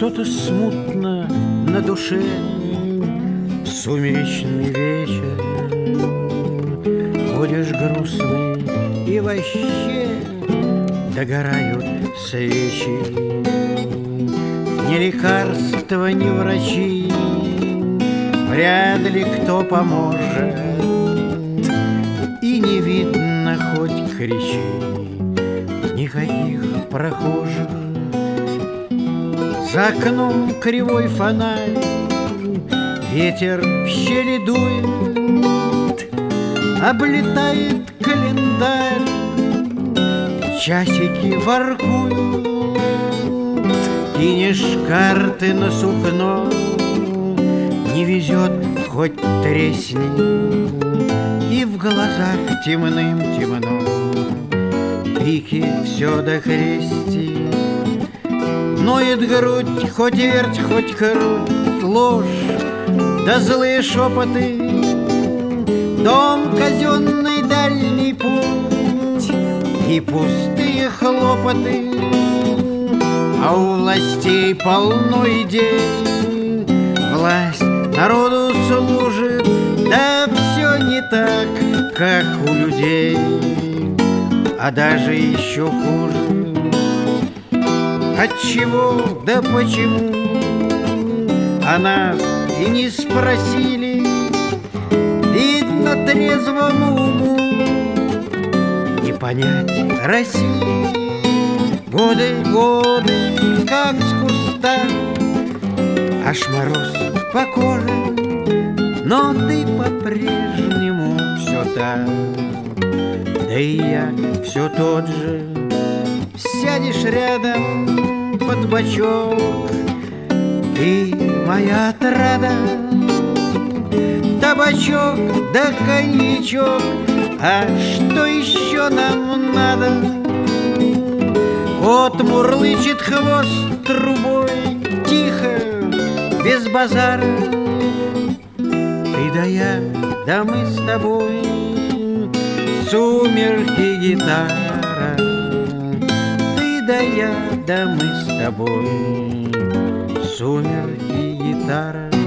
Что-то смутно на душе в сумеречный вечер. Ходишь грустный и вообще догорают свечи. Ни лекарства, ни врачи, вряд ли кто поможет. И не видно, хоть кричи, никаких прохожих. За окном кривой фонарь, ветер в щели дует, облетает календарь, часики воркуют. Кинешь карты на сукно, не везет, хоть тресни, и в глазах темным-темно, пики все до хрести. Ноет грудь, хоть верть, хоть круть, ложь, да злые шепоты. Дом казенный, дальний путь и пустые хлопоты. А у властей полно идей, власть народу служит, да все не так, как у людей, а даже еще хуже. Отчего, да почему, о нас и не спросили. Видно, трезвому уму не понять России. Годы, годы, как с куста, аж мороз по коже, но ты по-прежнему все так. Да и я все тот же. Сядешь рядом под бочок, ты моя отрада. Табачок да коньячок, а что еще нам надо? Кот мурлычет, хвост трубой, тихо, без базара. Ты да я, да мы с тобой, сумерки, гитара. Ты да я, да мы с тобой, сумерки, гитара.